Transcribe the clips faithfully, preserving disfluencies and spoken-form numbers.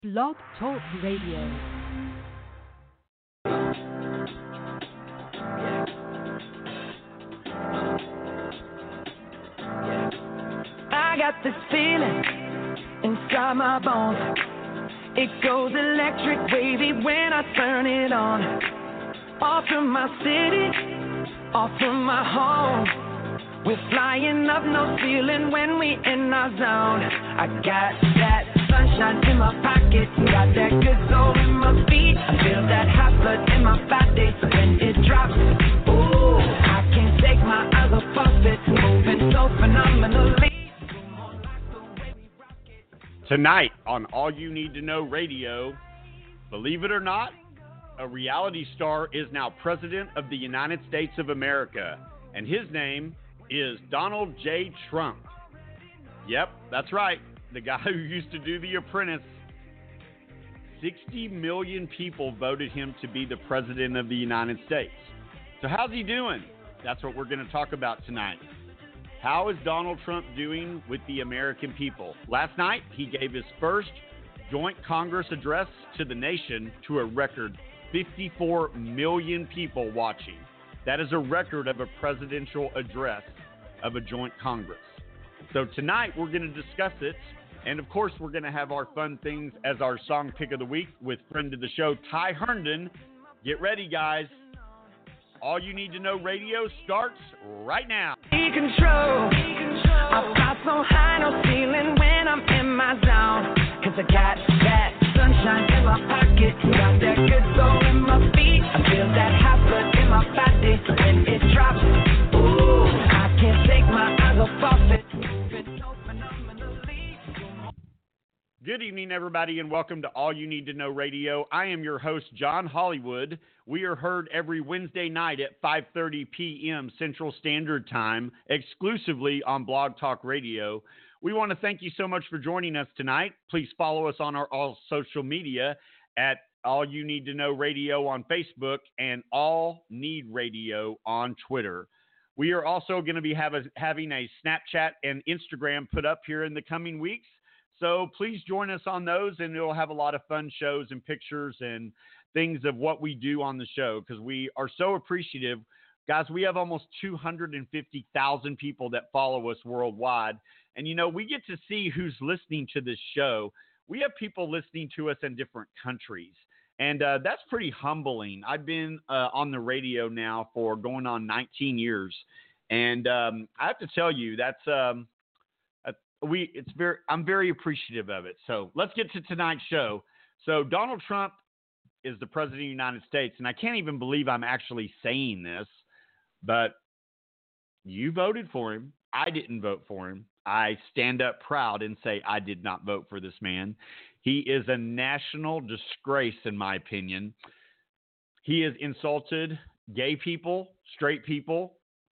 Blog Talk Radio. I got this feeling inside my bones. It goes electric wavy when I turn it on. Off from my city, off from my home. We're flying up, no ceiling when we in our zone. I got that sunshine in my pocket, got that good soul in my feet. I feel that hot blood in my body when it drops. Ooh, I can't take my eyes off it, moving so phenomenally. Tonight on All You Need to Know Radio, believe it or not, a reality star is now President of the United States of America, and his name is Donald J. Trump. Yep, that's right, the guy who used to do The Apprentice. sixty million people voted him to be the President of the United States. So how's he doing? That's what we're going to talk about tonight. How is Donald Trump doing with the American people? Last night, he gave his first joint Congress address to the nation to a record fifty-four million people watching. That is a record of a presidential address of a joint Congress. So tonight, we're going to discuss it. And, of course, we're going to have our fun things as our song pick of the week with friend of the show, Ty Herndon. Get ready, guys. All You Need to Know Radio starts right now. Be control. I fly so high, no ceiling when I'm in my zone. Cause I got that sunshine in my pocket, got that good soul in my feet. I feel that hot blood in my body when it drops. Ooh, I can't take my eyes off it. Moving so phenomenally. Good evening, everybody, and welcome to All You Need to Know Radio. I am your host, John Hollywood. We are heard every Wednesday night at five thirty p.m. Central Standard Time, exclusively on Blog Talk Radio. We want to thank you so much for joining us tonight. Please follow us on our all social media at All You Need to Know Radio on Facebook and All Need Radio on Twitter. We are also going to be have a, having a Snapchat and Instagram put up here in the coming weeks. So please join us on those, and it'll have a lot of fun shows and pictures and things of what we do on the show because we are so appreciative. Guys, we have almost two hundred fifty thousand people that follow us worldwide. And, you know, we get to see who's listening to this show. We have people listening to us in different countries, and uh, that's pretty humbling. I've been uh, on the radio now for going on nineteen years, and um, I have to tell you, that's um, – We it's very I'm very appreciative of it. So let's get to tonight's show. So Donald Trump is the President of the United States, and I can't even believe I'm actually saying this, but you voted for him. I didn't vote for him. I stand up proud and say I did not vote for this man. He is a national disgrace, in my opinion. He has insulted gay people, straight people,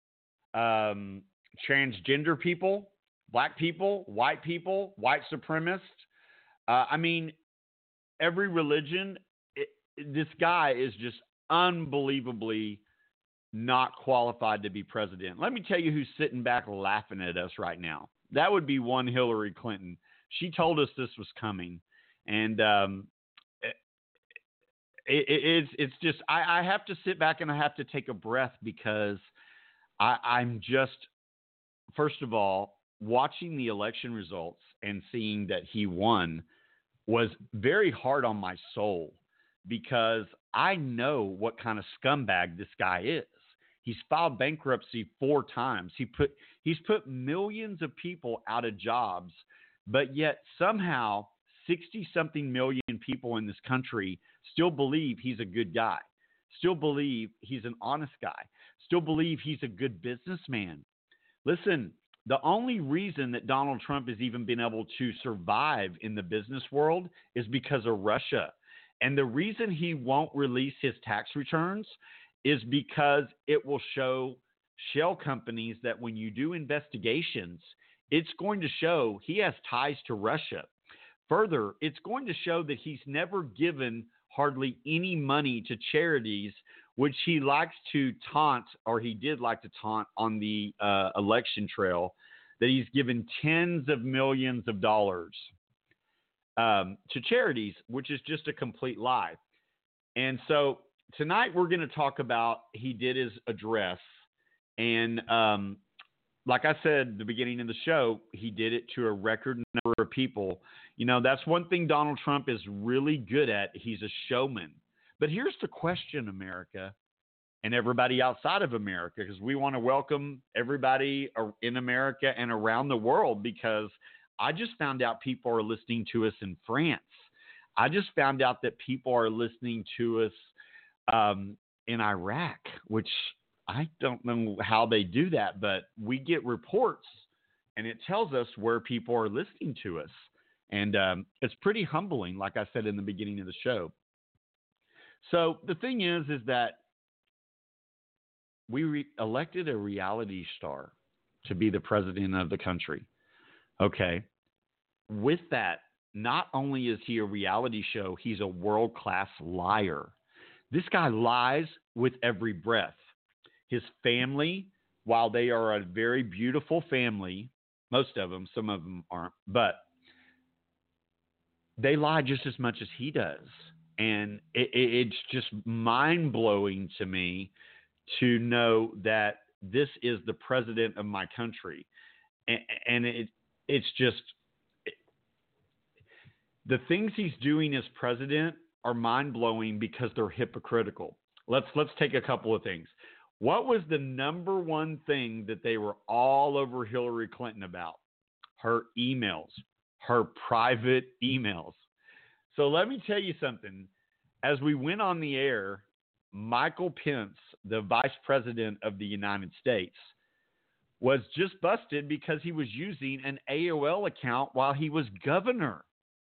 um, transgender people, black people, white people, white supremacists. Uh, I mean, every religion, it, this guy is just unbelievably not qualified to be president. Let me tell you who's sitting back laughing at us right now. That would be one Hillary Clinton. She told us this was coming. And um, it, it, it's, it's just, I, I have to sit back and I have to take a breath because I, I'm just, first of all, watching the election results and seeing that he won was very hard on my soul because I know what kind of scumbag this guy is. He's filed bankruptcy four times. He put he's put millions of people out of jobs, but yet somehow sixty-something million people in this country still believe he's a good guy, still believe he's an honest guy, still believe he's a good businessman. Listen, the only reason that Donald Trump has even been able to survive in the business world is because of Russia. And the reason he won't release his tax returns is because it will show shell companies that when you do investigations, it's going to show he has ties to Russia. Further, it's going to show that he's never given hardly any money to charities, which he likes to taunt, or he did like to taunt on the uh, election trail, that he's given tens of millions of dollars. um, to charities, which is just a complete lie. And so tonight we're going to talk about he did his address. And um, like I said at the beginning of the show, he did it to a record number of people. You know, that's one thing Donald Trump is really good at. He's a showman. But here's the question, America, and everybody outside of America, because we want to welcome everybody in America and around the world, because I just found out people are listening to us in France. I just found out that people are listening to us um, in Iraq, which I don't know how they do that, but we get reports and it tells us where people are listening to us. And um, it's pretty humbling, like I said in the beginning of the show. So the thing is, is that we re- elected a reality star to be the president of the country. Okay. With that, not only is he a reality show, he's a world-class liar. This guy lies with every breath. His family, while they are a very beautiful family, most of them, some of them aren't, but they lie just as much as he does. And it, it, it's just mind-blowing to me to know that this is the president of my country. And, and it, it's just, it, the things he's doing as president are mind-blowing because they're hypocritical. Let's let's take a couple of things. What was the number one thing that they were all over Hillary Clinton about? Her emails, her private emails. So let me tell you something. As we went on the air, Michael Pence, the vice president of the United States, was just busted because he was using an A O L account while he was governor.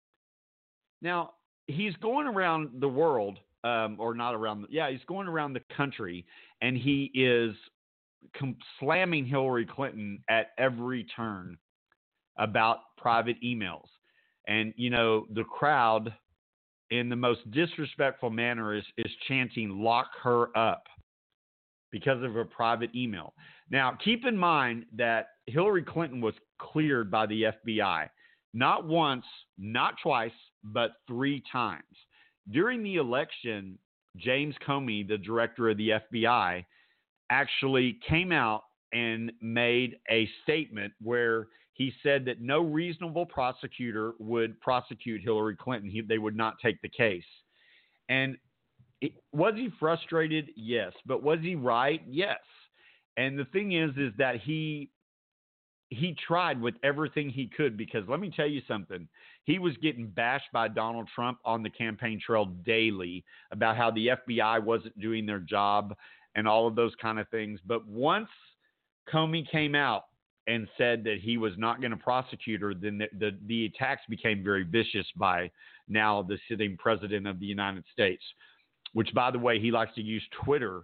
Now, he's going around the world, um, or not around, yeah, he's going around the country, and he is com- slamming Hillary Clinton at every turn about private emails. And, you know, the crowd, in the most disrespectful manner, is, is chanting, "Lock her up," because of a private email. Now, keep in mind that Hillary Clinton was cleared by the F B I, not once, not twice, but three times. During the election, James Comey, the director of the F B I, actually came out and made a statement where he said that no reasonable prosecutor would prosecute Hillary Clinton. He, they would not take the case. And it, was he frustrated? Yes. But was he right? Yes. And the thing is, is that he he tried with everything he could, because let me tell you something. He was getting bashed by Donald Trump on the campaign trail daily about how the F B I wasn't doing their job and all of those kind of things. But once Comey came out and said that he was not going to prosecute her, then the, the, the attacks became very vicious by now the sitting president of the United States, which, by the way, he likes to use Twitter.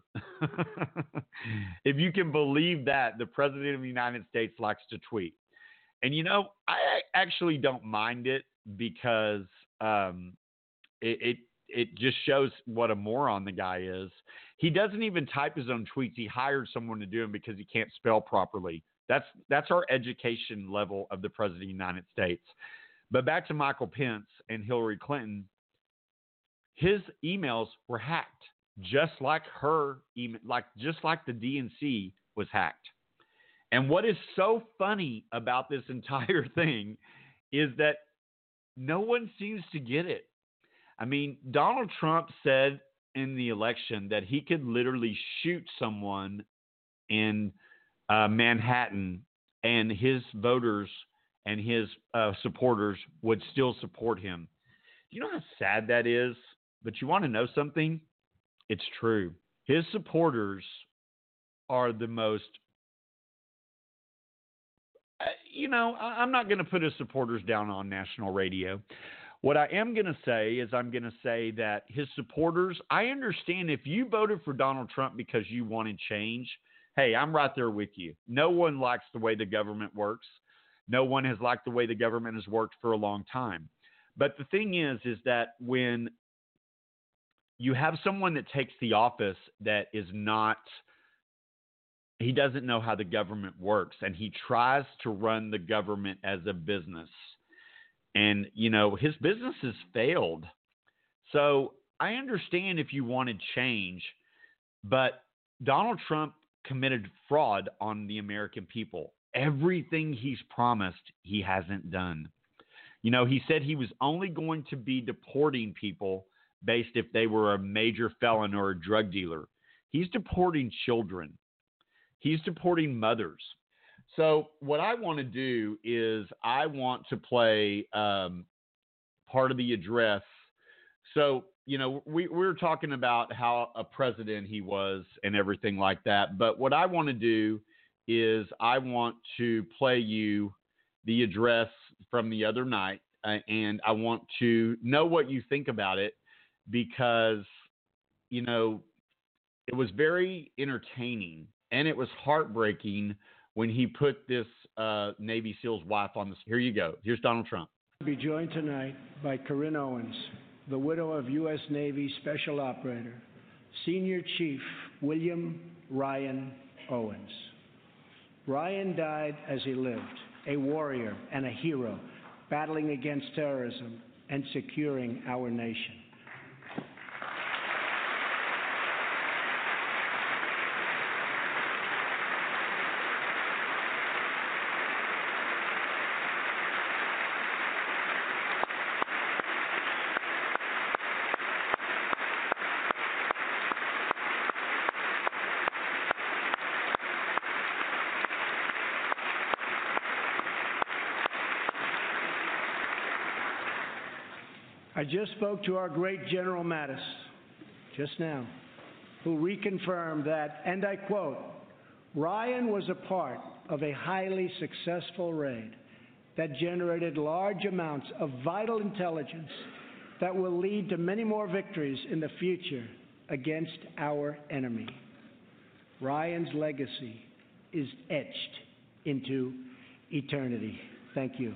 If you can believe that, the president of the United States likes to tweet. And, you know, I actually don't mind it, because um, it, it it just shows what a moron the guy is. He doesn't even type his own tweets. He hired someone to do them because he can't spell properly. That's that's our education level of the president of the United States. But back to Michael Pence and Hillary Clinton, his emails were hacked, just like her email, like just like the D N C was hacked. And what is so funny about this entire thing is that no one seems to get it. I mean, Donald Trump said in the election that he could literally shoot someone in uh, Manhattan, and his voters and his uh, supporters would still support him. Do you know how sad that is? But you want to know something? It's true. His supporters are the most, uh, you know, I, I'm not going to put his supporters down on national radio. What I am going to say is I'm going to say that his supporters, I understand if you voted for Donald Trump because you wanted change, hey, I'm right there with you. No one likes the way the government works. No one has liked the way the government has worked for a long time. But the thing is, is that when you have someone that takes the office that is not, he doesn't know how the government works, and he tries to run the government as a business, And, you know, his business has failed. So I understand if you wanted change, but Donald Trump committed fraud on the American people. Everything he's promised, he hasn't done. You know, he said he was only going to be deporting people based if they were a major felon or a drug dealer. He's deporting children. He's deporting mothers. So what I want to do is I want to play um, part of the address. So, you know, we, we were talking about how a president he was and everything like that. But what I want to do is I want to play you the address from the other night. Uh, and I want to know what you think about it because, you know, it was very entertaining and it was heartbreaking when he put this uh, Navy SEAL's wife on the. Here you go. Here's Donald Trump. I'll be joined tonight by Corinne Owens, the widow of U S Navy Special Operator, Senior Chief William Ryan Owens. Ryan died as he lived, a warrior and a hero, battling against terrorism and securing our nation. I just spoke to our great General Mattis just now, who reconfirmed that, and I quote, Ryan was a part of a highly successful raid that generated large amounts of vital intelligence that will lead to many more victories in the future against our enemy. Ryan's legacy is etched into eternity. Thank you. Thank you.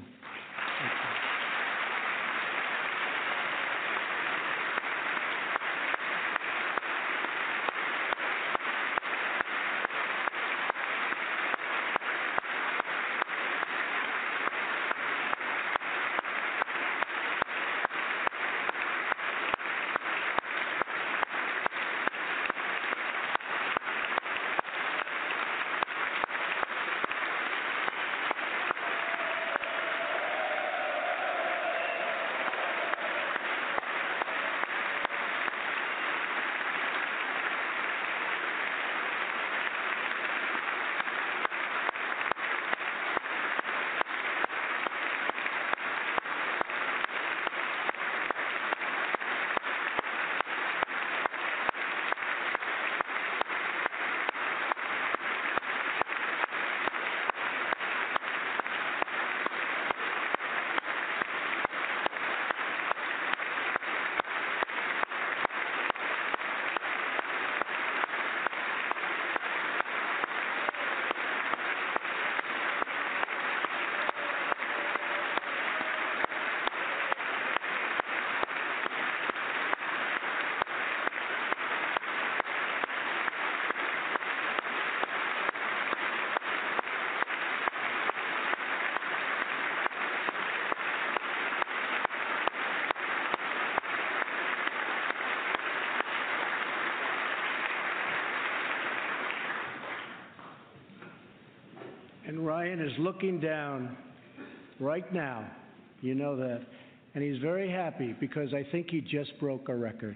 And Ryan is looking down right now, you know that, and he's very happy because I think he just broke a record.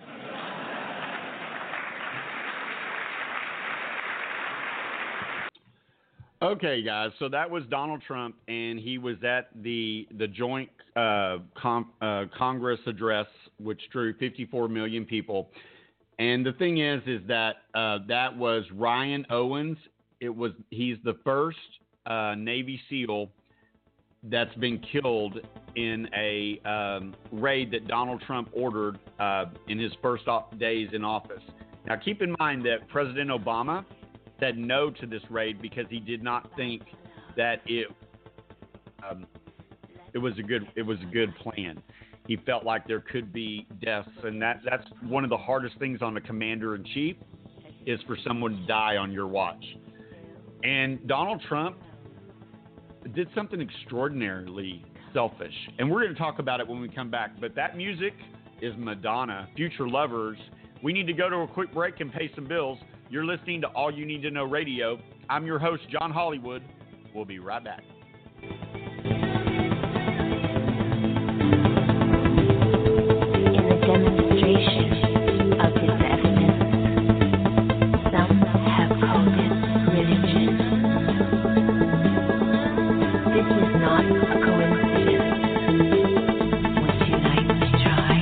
Okay, guys, so that was Donald Trump, and he was at the the joint uh, com, uh, Congress address, which drew fifty-four million people. And the thing is, is that uh, that was Ryan Owens. It was he's the first uh, Navy SEAL that's been killed in a um, raid that Donald Trump ordered uh, in his first days in office. Now, keep in mind that President Obama said no to this raid because he did not think that it um, it was a good it was a good plan. He felt like there could be deaths, and that that's one of the hardest things on a commander in chief is for someone to die on your watch. And Donald Trump did something extraordinarily selfish. And we're going to talk about it when we come back. But that music is Madonna, Future Lovers. We need to go to a quick break and pay some bills. You're listening to All You Need to Know Radio. I'm your host, John Hollywood. We'll be right back. In the demonstration of his evidence, some have called it religion. This is not a coincidence. Would you like to try?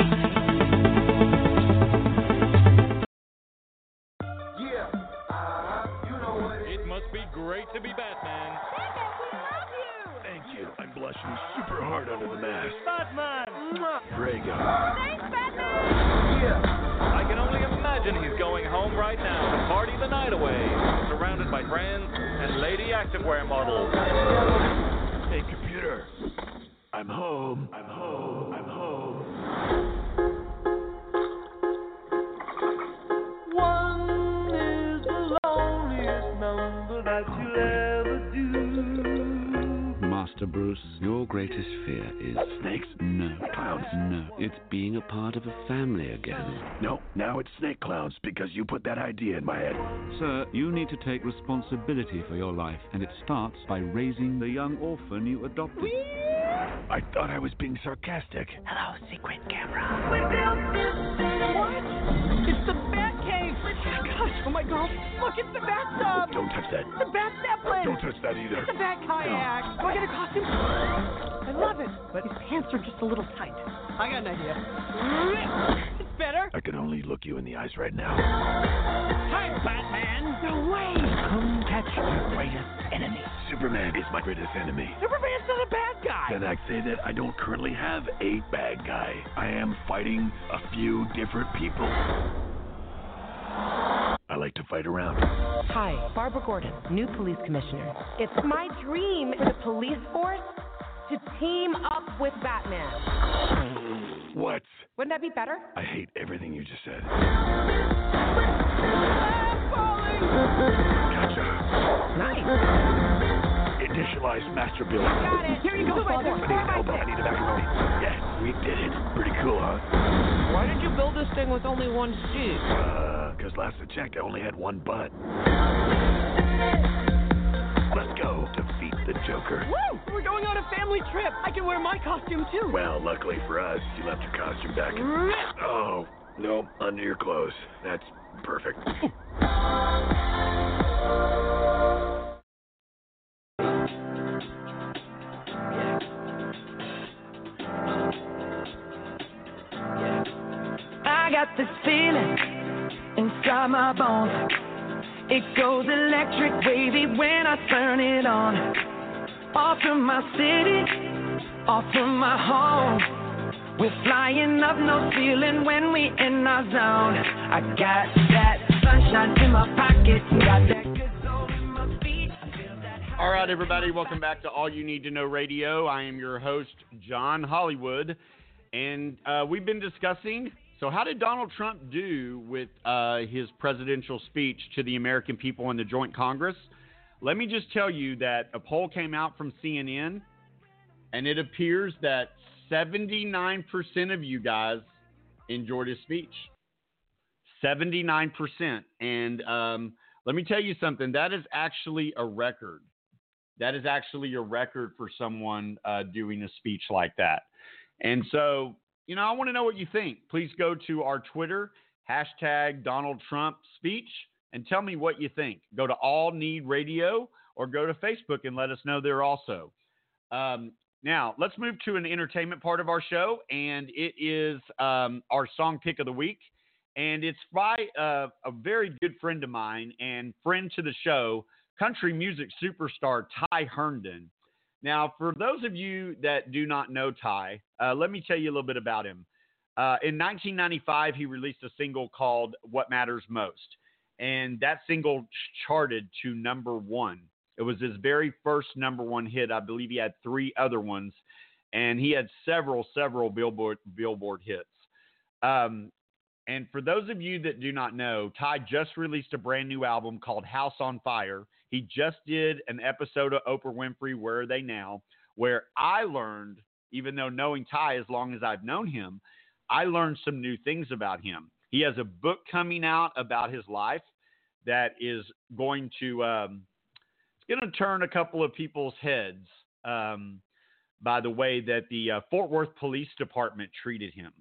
Yeah, uh, you know what it It must be great to be Batman. Thank you. I'm blushing super hard under the mask. Batman! Drago. Yeah. I can only imagine he's going home right now to party the night away, surrounded by friends and lady activewear models. Hey, computer. I'm home. I'm home. I'm home. One is the loneliest number that you'll ever do. Master Bruce, your greatest fear is Snakes? no. Clowns? No. It's being a part of a family again. No, now it's snake clowns because you put that idea in my head. Sir, you need to take responsibility for your life, and it starts by raising the young orphan you adopted. I thought I was being sarcastic. Hello, secret camera. What? It's the Batcave! Oh gosh, oh my gosh, look, it's the bathtub! Don't touch that. The Bat Zeppelin! Don't touch that either. The Bat Kayak! Do I get a costume? I love it, but his pants are just a little tight. I got an idea. It's better. I can only look you in the eyes right now. Hi, Batman! No way! Come catch your greatest enemy. Superman is my greatest enemy. Superman's not a bad guy! Then I say that I don't currently have a bad guy. I am fighting a few different people. I like to fight around. Hi, Barbara Gordon, new police commissioner. It's my dream for the police force to team up with Batman. What? Wouldn't that be better? I hate everything you just said. Gotcha. Nice. Initialize master build. Got it. Here you go, Father. I need an elbow. I need a macaroni. Yes, we did it. Pretty cool, huh? Why did you build this thing with only one seat? Uh, because last I checked, I only had one butt. Let's go defeat the Joker. Woo! We're going on a family trip. I can wear my costume too. Well, luckily for us, you left your costume back. Oh, no, under your clothes. That's perfect. I got this feeling inside my bones. It goes electric wavy when I turn it on. Off from my city, off from my home. We're flying up, no ceiling when we in our zone. I got that sunshine in my pocket, got that good soul in my feet. I feel that high. All right, everybody, welcome back to All You Need to Know Radio. I am your host, John Hollywood, and uh, we've been discussing, so how did Donald Trump do with uh, his presidential speech to the American people in the Joint Congress? Let me just tell you that a poll came out from C N N, and it appears that seventy-nine percent of you guys enjoyed his speech. seventy-nine percent. And um, let me tell you something. That is actually a record. That is actually a record for someone uh, doing a speech like that. And so, you know, I want to know what you think. Please go to our Twitter, hashtag Donald Trump speech, and tell me what you think. Go to All Need Radio or go to Facebook and let us know there also. Um, now, let's move to an entertainment part of our show, and it is um, our song pick of the week. And it's by uh, a very good friend of mine and friend to the show, country music superstar Ty Herndon. Now, for those of you that do not know Ty, uh, let me tell you a little bit about him. Uh, in nineteen ninety-five, he released a single called What Matters Most, and that single charted to number one. It was his very first number one hit. I believe he had three other ones, and he had several, several Billboard Billboard hits. Um, and for those of you that do not know, Ty just released a brand new album called House on Fire. He just did an episode of Oprah Winfrey, Where Are They Now?, where I learned even though knowing Ty as long as I've known him, I learned some new things about him. He has a book coming out about his life that is going to um, it's going to turn a couple of people's heads um, by the way that the uh, Fort Worth Police Department treated him.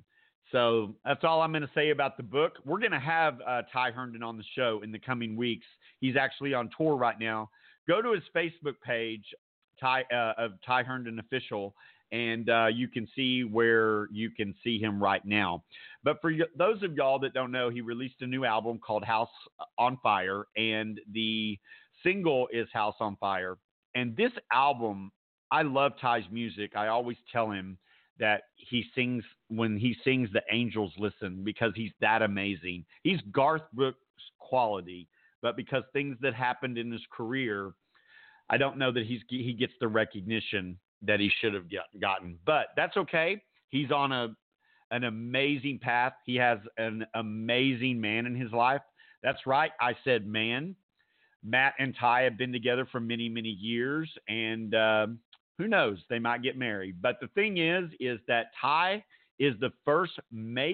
So that's all I'm going to say about the book. We're going to have uh, Ty Herndon on the show in the coming weeks. He's actually on tour right now. Go to his Facebook page, Ty uh, of Ty Herndon Official, and uh, you can see where you can see him right now. But for y- those of y'all that don't know, he released a new album called House on Fire, and the single is House on Fire. And this album, I love Ty's music. I always tell him that he sings, when he sings, the angels listen, because he's that amazing. He's Garth Brooks quality, but because things that happened in his career, I don't know that he's he gets the recognition that he should have get, gotten. But that's okay. He's on a an amazing path. He has an amazing man in his life. That's right. I said man. Matt and Ty have been together for many, many years, and uh, who knows? They might get married. But the thing is, is that Ty is the first major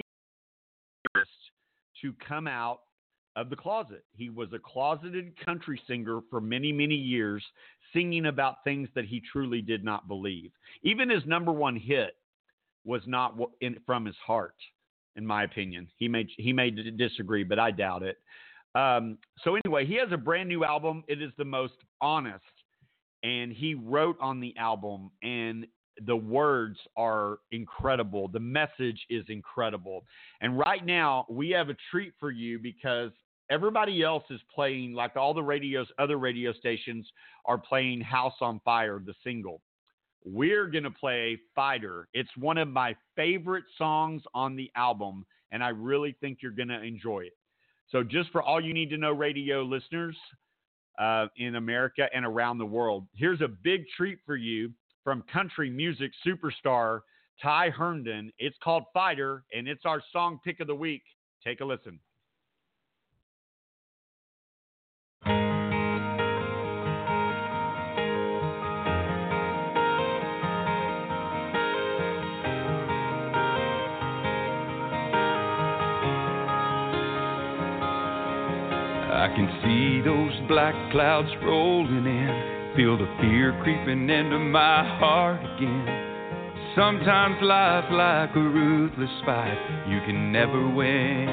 artist to come out of the closet. He was a closeted country singer for many, many years, singing about things that he truly did not believe. Even his number one hit was not in, from his heart, in my opinion. He may he may disagree, but I doubt it. Um, so anyway, he has a brand new album. It is the most honest. And he wrote on the album, and the words are incredible. The message is incredible. And right now, we have a treat for you, because everybody else is playing, like all the radios, other radio stations are playing House on Fire, the single. We're going to play Fighter. It's one of my favorite songs on the album, and I really think you're going to enjoy it. So just for all you need to know radio listeners, Uh, in America and around the world, here's a big treat for you from country music superstar Ty Herndon. It's called Fighter, and it's our song pick of the week. Take a listen. I can see those black clouds rolling in, feel the fear creeping into my heart again. Sometimes life's like a ruthless fight, you can never win.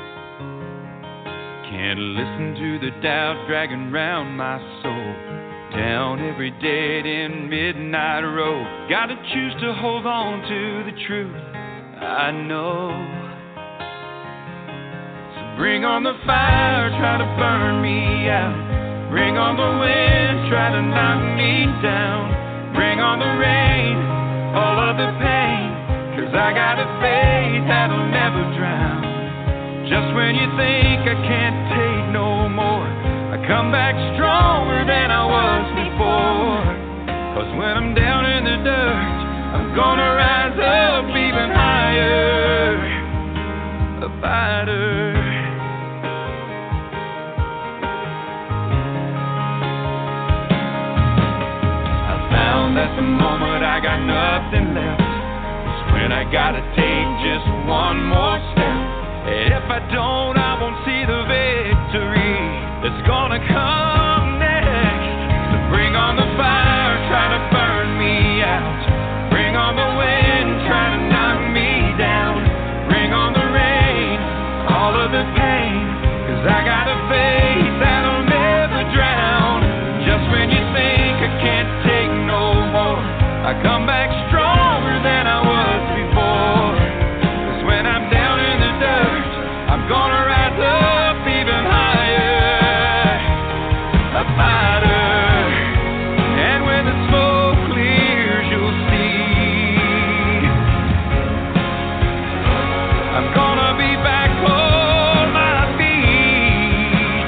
Can't listen to the doubt dragging round my soul, down every dead-end midnight road. Gotta choose to hold on to the truth I know. Bring on the fire, try to burn me out. Bring on the wind, try to knock me down. Bring on the rain, all of the pain, 'cause I got a faith that'll never drown. Just when you think I can't take no more, I come back stronger than I was before. 'Cause when I'm down in the dirt, I'm gonna rise up even higher. A fighter. That's the moment I got nothing left. It's when I gotta take just one more step. If I don't, I won't see the victory that's gonna come next. So bring on the fire, try to burn me out. Bring on the wind, try to knock me down. Bring on the rain, all of the pain, 'cause I got a faith that'll never drown. Just when you think I can't take no more, I come back stronger than I was before. 'Cause when I'm down in the dirt, I'm gonna rise up even higher. A fighter. And when the smoke clears, you'll see I'm gonna be back on my feet.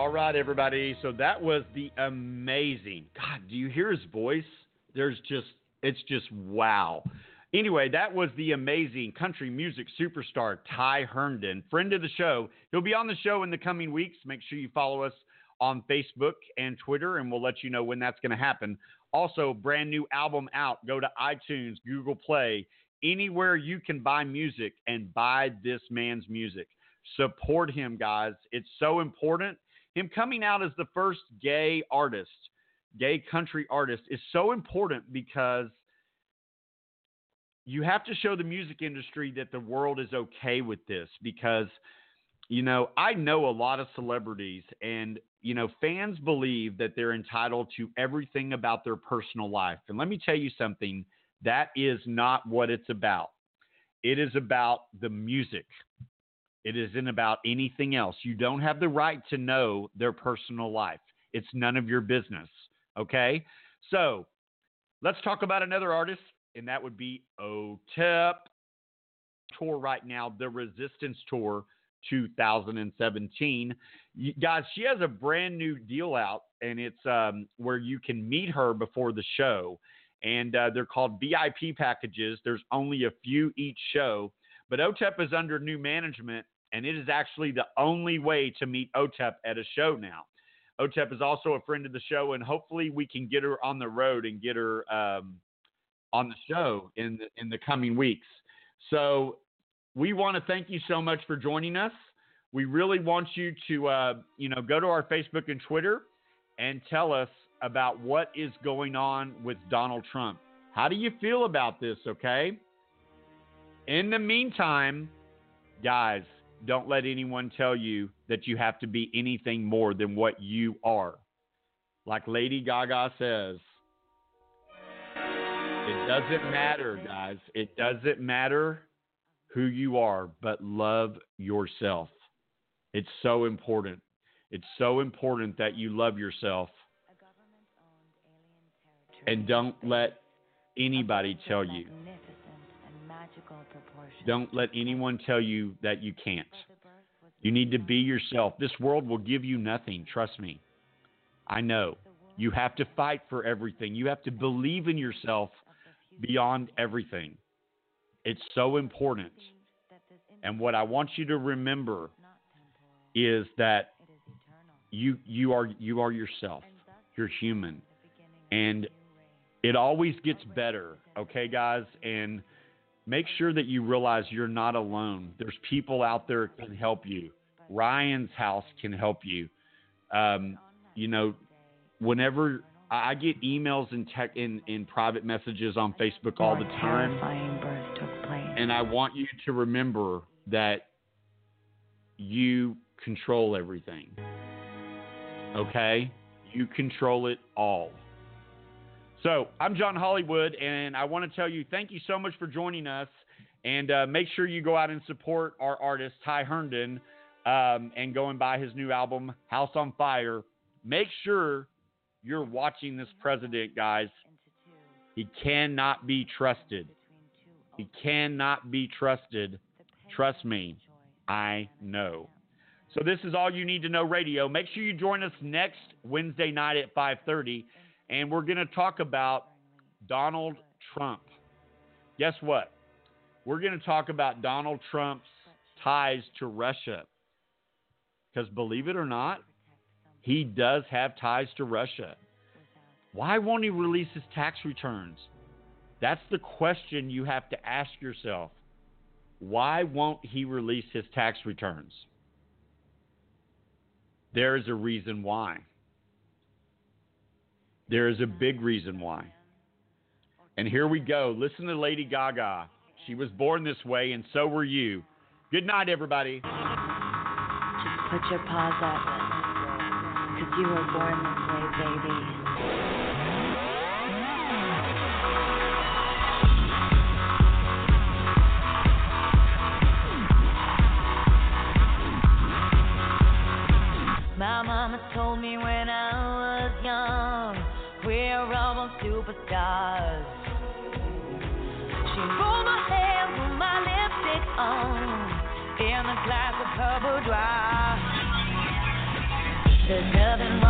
All right, everybody. So that was the amazing. God, do you hear his voice? There's just, it's just wow. Anyway, that was the amazing country music superstar Ty Herndon, friend of the show. He'll be on the show in the coming weeks. Make sure you follow us on Facebook and Twitter, and we'll let you know when that's going to happen. Also, brand new album out. Go to iTunes, Google Play, anywhere you can buy music, and buy this man's music. Support him, guys. It's so important. Him coming out as the first gay artist, gay country artist, is so important because you have to show the music industry that the world is okay with this because, you know, I know a lot of celebrities and, you know, fans believe that they're entitled to everything about their personal life. And let me tell you something, that is not what it's about. It is about the music. It isn't about anything else. You don't have the right to know their personal life. It's none of your business. Okay? So let's talk about another artist. And that would be O T E P tour right now, the Resistance Tour two thousand seventeen. You, guys, she has a brand new deal out, and it's um, where you can meet her before the show. And uh, they're called V I P packages. There's only a few each show. But O T E P is under new management, and it is actually the only way to meet O T E P at a show now. O T E P is also a friend of the show, and hopefully we can get her on the road and get her um, – on the show in the, in the coming weeks. So we want to thank you so much for joining us. We really want you to, uh, you know, go to our Facebook and Twitter and tell us about what is going on with Donald Trump. How do you feel about this? Okay. In the meantime, guys, don't let anyone tell you that you have to be anything more than what you are. Like Lady Gaga says, it doesn't matter, guys. It doesn't matter who you are, but love yourself. It's so important. It's so important that you love yourself. And don't let anybody tell you. Don't let anyone tell you that you can't. You need to be yourself. This world will give you nothing. Trust me. I know. You have to fight for everything. You have to believe in yourself beyond everything. It's so important. And what I want you to remember is that you you are you are yourself. You're human. And it always gets better, okay, guys? And make sure that you realize you're not alone. There's people out there that can help you. Ryan's House can help you. Um, you know, whenever I get emails and tech in, in private messages on Facebook all the time. Terrifying birth took place. And I want you to remember that you control everything. Okay? You control it all. So I'm John Hollywood, and I want to tell you thank you so much for joining us. And uh, make sure you go out and support our artist, Ty Herndon, um, and go and buy his new album, House on Fire. Make sure you're watching this president, guys. He cannot be trusted. He cannot be trusted. Trust me, I know. So this is All You Need to Know Radio. Make sure you join us next Wednesday night at five thirty, and we're going to talk about Donald Trump. Guess what? We're going to talk about Donald Trump's ties to Russia. Because believe it or not, he does have ties to Russia. Why won't he release his tax returns? That's the question you have to ask yourself. Why won't he release his tax returns? There is a reason why. There is a big reason why. And here we go. Listen to Lady Gaga. She was born this way, and so were you. Good night, everybody. Just put your paws up, because you were born this way, baby. My mama told me when I was young, we're all superstars. She rolled my hair with my lipstick on, in a glass of her boudoir. There's nothing wrong